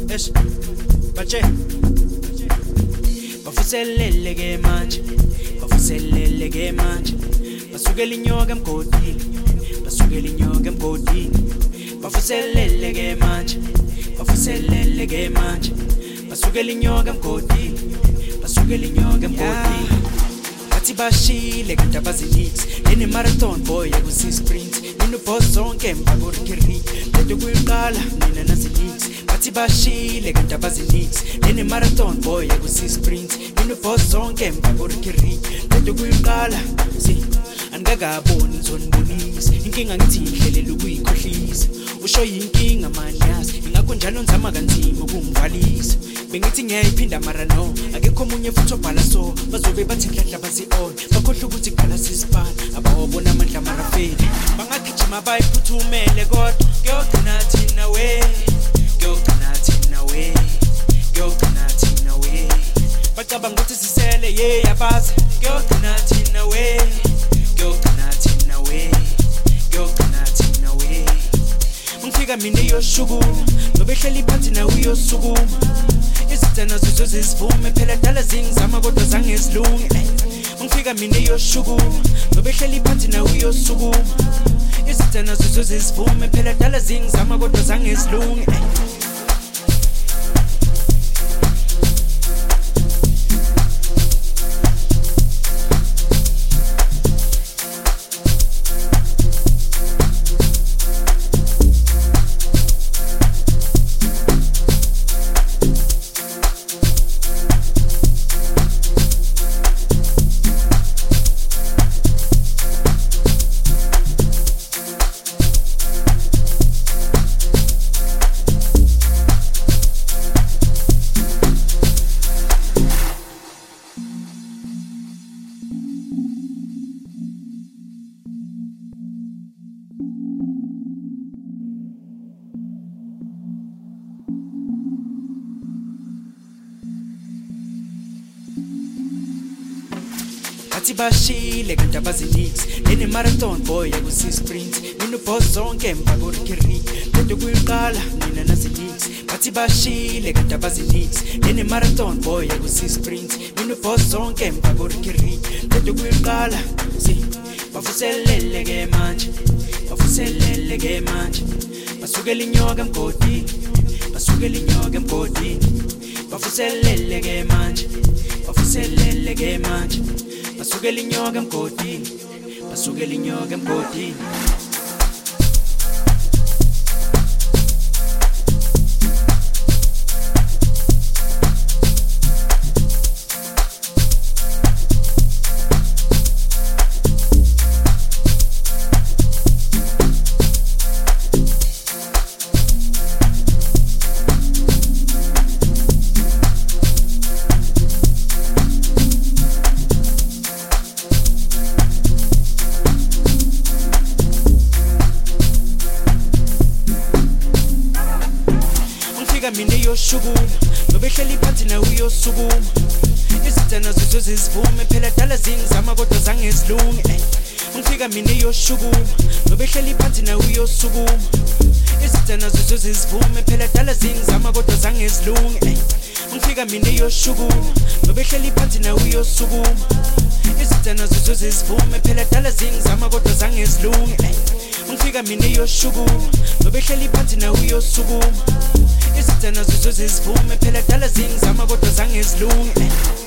es bache bafuseleleke manje bafuseleleke manje basukela inyoka emgodini basukela inyoka emgodini bafuseleleke manje bafuseleleke manje basukela inyoka emgodini basukela inyoka emgodini bathi bashile kanti abazinix leni marathon boy yakusi sprint nino boss zonke emva korikiri lento kuyiqala mina nazinix bathi bashile kanti abazinix leni marathon boy yakusi sprint nino boss zonke emva korikiri lento kuyiqala si angakaboni ngizonibonisa inkinga ngithi ihlelela ukuyikhohlisa usho yinkinga manje yazi ingakho njalo nzama kanzima ukungivalisa bengithi ngiyayiphinda mara no akekho omunye futhi obhala so bazobe bathi ndladla basi-on bakhohlwa ukuthi kugala sisibhala abawabona amandla amarafeni bangagijima bayiphuthumele kodwa kuyogcina thina we kuyogcina thina we kuyogcina thina we bacabanga ukuthi sisele ye yabazi kuyogcina thina we kuyogcina thina we kuyogcina thina we ngifika mina iyoshukuma nobehleli phansi nawe uyosukuma izithana zizo zizivume phela dala zingizama kodwa zange zilunge ngifika mina iyoshukuma nobehleli phansi nawe uyosukuma izithana zizo zizivume phela dala zingizama kodwa zange zilunge bathi bashile kanti abazinix leni marathon boy yakusi sprint nino boss zonke emva korikiri lento kuyiqala mina nazinix bathi bashile kanti abazinix leni marathon boy yakusi sprint nino boss zonke emva korikiri lento kuyiqala si bafuseleleke manje bafuseleleke manje basukela inyoka emgodini basukela inyoka emgodini bafuseleleke manje bafuseleleke manje basukela inyoka emgodini basukela inyoka emgodini mina iyoshukuma nobehleli phansi nawe uyosukuma izithana zizo zizivume phela dala zingizama kodwa zange zilunge ngifika mina iyoshukuma nobehleli phansi nawe uyosukuma izithana zizo zizivume phela dala zingizama kodwa zange zilunge ngifika mina iyoshukuma nobehleli phansi nawe uyosukuma izithana zizo zizivume phela dala zingizama kodwa zange zilunge ngifika mina iyoshukuma nobehleli phansi nawe uyosukuma izithana zizo zizivume phela dala zingizama kodwa zange zilunge